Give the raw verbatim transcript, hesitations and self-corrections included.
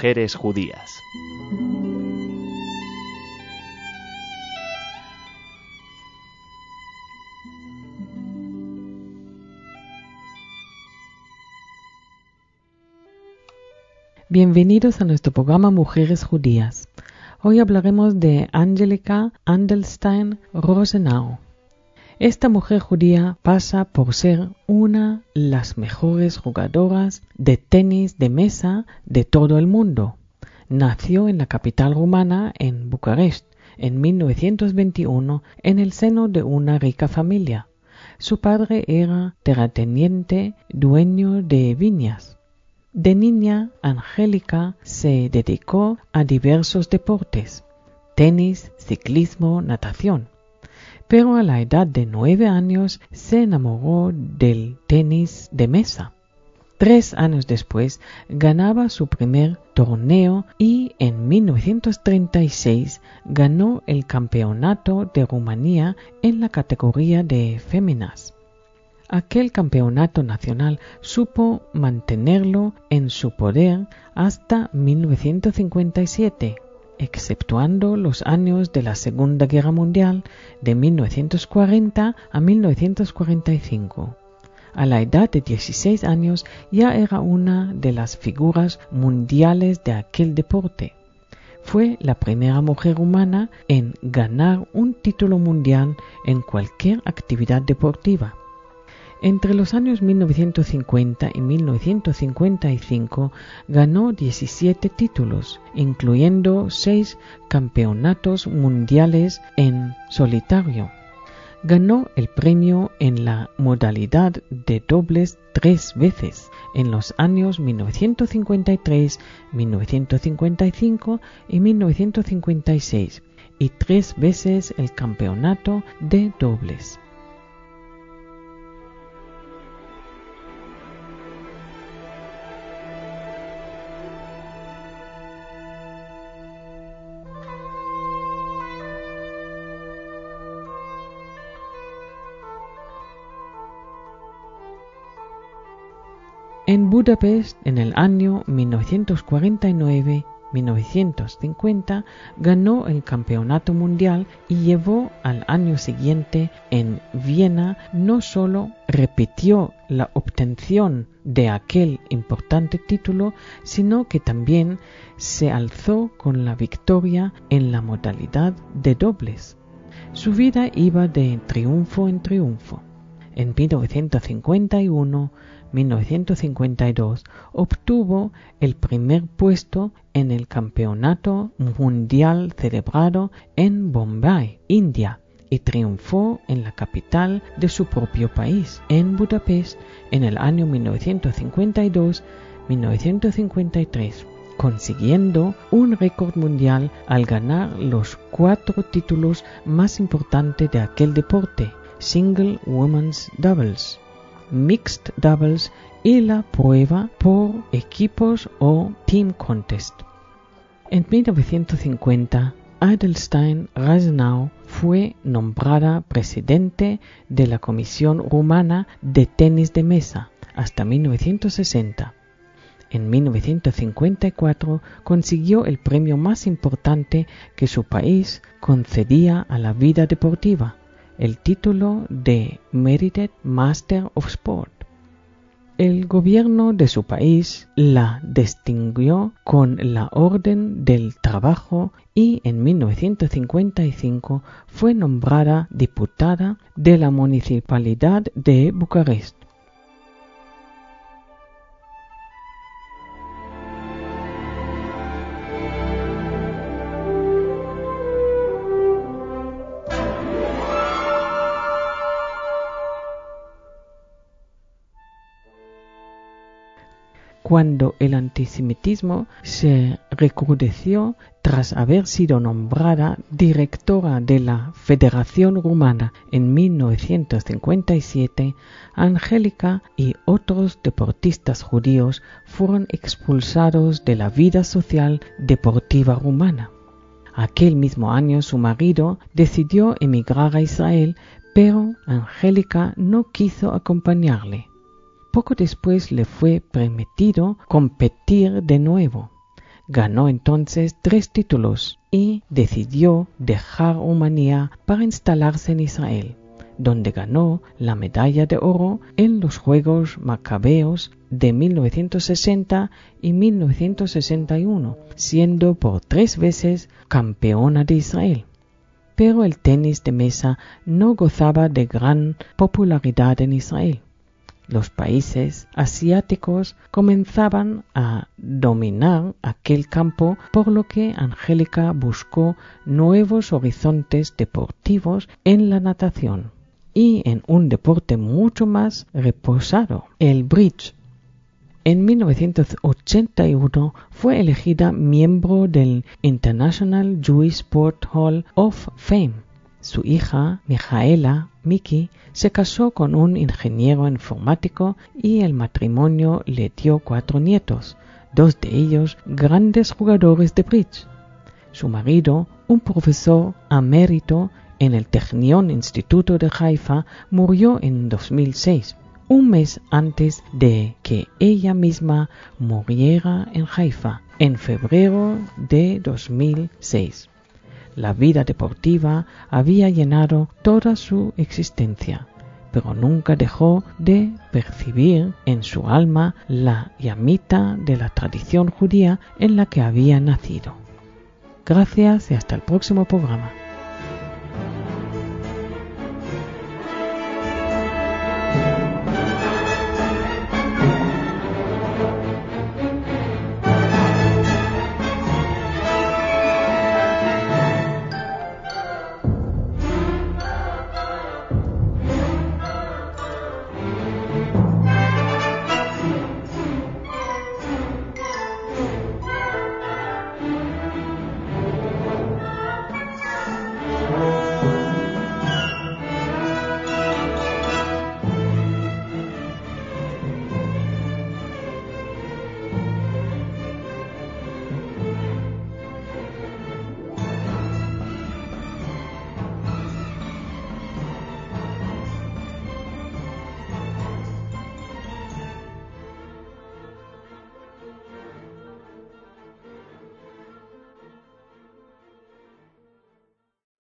mujeres judías. Bienvenidos a nuestro programa Mujeres Judías. Hoy hablaremos de Angelika Andelstein-Rosenau. Esta mujer judía pasa por ser una de las mejores jugadoras de tenis de mesa de todo el mundo. Nació en la capital rumana, en Bucarest, en mil novecientos veintiuno, en el seno de una rica familia. Su padre era terrateniente, dueño de viñas. De niña, Angelika se dedicó a diversos deportes: tenis, ciclismo, natación. Pero a la edad de nueve años se enamoró del tenis de mesa. Tres años después ganaba su primer torneo y en mil novecientos treinta y seis ganó el campeonato de Rumanía en la categoría de féminas. Aquel campeonato nacional supo mantenerlo en su poder hasta mil novecientos cincuenta y siete, exceptuando los años de la Segunda Guerra Mundial de mil novecientos cuarenta a mil novecientos cuarenta y cinco. A la edad de dieciséis años ya era una de las figuras mundiales de aquel deporte. Fue la primera mujer rumana en ganar un título mundial en cualquier actividad deportiva. Entre los años mil novecientos cincuenta y mil novecientos cincuenta y cinco ganó diecisiete títulos, incluyendo seis campeonatos mundiales en solitario. Ganó el premio en la modalidad de dobles tres veces, en los años mil novecientos cincuenta y tres, mil novecientos cincuenta y cinco y mil novecientos cincuenta y seis, y tres veces el campeonato de dobles. En Budapest, en el año mil novecientos cuarenta y nueve a mil novecientos cincuenta, ganó el campeonato mundial y llevó al año siguiente en Viena. No solo repitió la obtención de aquel importante título, sino que también se alzó con la victoria en la modalidad de dobles. Su vida iba de triunfo en triunfo. En mil novecientos cincuenta y uno a mil novecientos cincuenta y dos obtuvo el primer puesto en el campeonato mundial celebrado en Bombay, India, y triunfó en la capital de su propio país, en Budapest, en el año mil novecientos cincuenta y dos a mil novecientos cincuenta y tres, consiguiendo un récord mundial al ganar los cuatro títulos más importantes de aquel deporte: Single Women's Doubles, Mixed Doubles y la prueba por equipos o Team Contest. En mil novecientos cincuenta, Andelstein-Rosenau fue nombrada presidente de la Comisión Rumana de Tenis de Mesa hasta mil novecientos sesenta. En mil novecientos cincuenta y cuatro consiguió el premio más importante que su país concedía a la vida deportiva: el título de Merited Master of Sport. El gobierno de su país la distinguió con la Orden del Trabajo y en mil novecientos cincuenta y cinco fue nombrada diputada de la Municipalidad de Bucarest. Cuando el antisemitismo se recrudeció tras haber sido nombrada directora de la Federación Rumana en mil novecientos cincuenta y siete, Angelika y otros deportistas judíos fueron expulsados de la vida social deportiva rumana. Aquel mismo año su marido decidió emigrar a Israel, pero Angelika no quiso acompañarle. Poco después le fue permitido competir de nuevo. Ganó entonces tres títulos y decidió dejar Rumanía para instalarse en Israel, donde ganó la medalla de oro en los Juegos Macabeos de mil novecientos sesenta y mil novecientos sesenta y uno, siendo por tres veces campeona de Israel. Pero el tenis de mesa no gozaba de gran popularidad en Israel. Los países asiáticos comenzaban a dominar aquel campo, por lo que Angélica buscó nuevos horizontes deportivos en la natación y en un deporte mucho más reposado, el bridge. En mil novecientos ochenta y uno fue elegida miembro del International Jewish Sport Hall of Fame. Su hija, Mijaela Miki, se casó con un ingeniero informático y el matrimonio le dio cuatro nietos, dos de ellos grandes jugadores de bridge. Su marido, un profesor emérito en el Technion Instituto de Haifa, murió en dos mil seis, un mes antes de que ella misma muriera en Haifa, en febrero de dos mil seis. La vida deportiva había llenado toda su existencia, pero nunca dejó de percibir en su alma la llamita de la tradición judía en la que había nacido. Gracias y hasta el próximo programa.